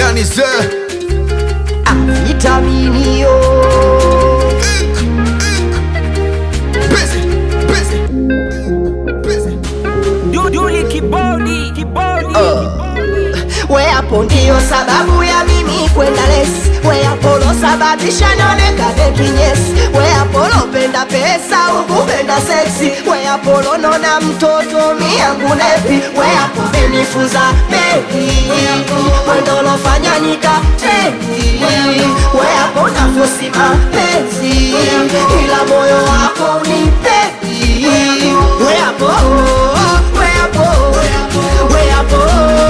Yani ze Vitaminio Busy, busy, busy. Duli kibodi we hapo ndio sababu ya mimi kwenda lesi. We hapo lo sababisha nionekane kinyesi. We hapo lo penda pesa ukupenda seksi. We hapo lo nona mtoto miyangu nepi. We hapo benifuza baby. We ndo lo fanya nikateki. We hapo navyosima penzi ila moyo wako unipeki. We hapo, we hapo, we hapo,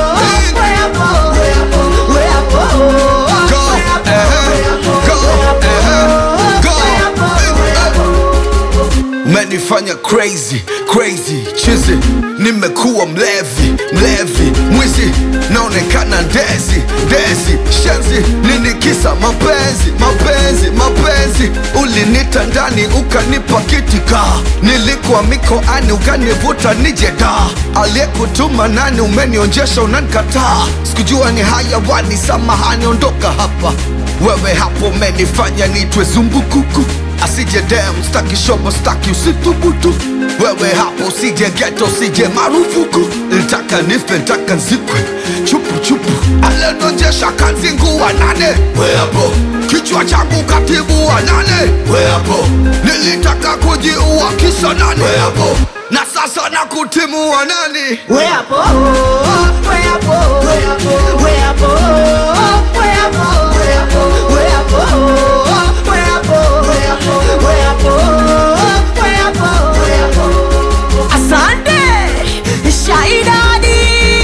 Umenifanya crazy, crazy, chizi. Nimekuwa mlevi, mlevi, mwizi. Naonekana ndezi, ndezi, shenzi. Nini kisa mapenzi, mapenzi, mapenzi. Ulinita ndani ukanipa kitika. Nilikuwa mikoani ukanivuta nije da. Aliyekutuma nani umenionjesha unanikataa. Sikujua ni hayawani, samahani ondoka hapa. Wewe hapo umenifanya nitwe zumbukuku. Asije dem, staki shobo, staki usithubutu. Wewe hapo usije ghetto, usije marufuku. Nitaka nife, nitaka nzikwe, chupu chupu. Alenonjesha kanzingua nane. We hapo, kichwa changu katibu wa nane. We hapo, nilitaka kujiua kisa nane. We hapo, na sasa nakutimu wa nani. we hapo, we hapo, we hapo, we hapo, we hapo, we hapo, we hapo, we hapo, we hapo, we hapo. Asante Shaidadi,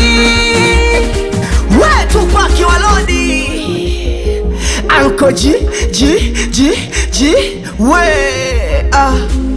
we Tupaki Walodi, Uncle G, we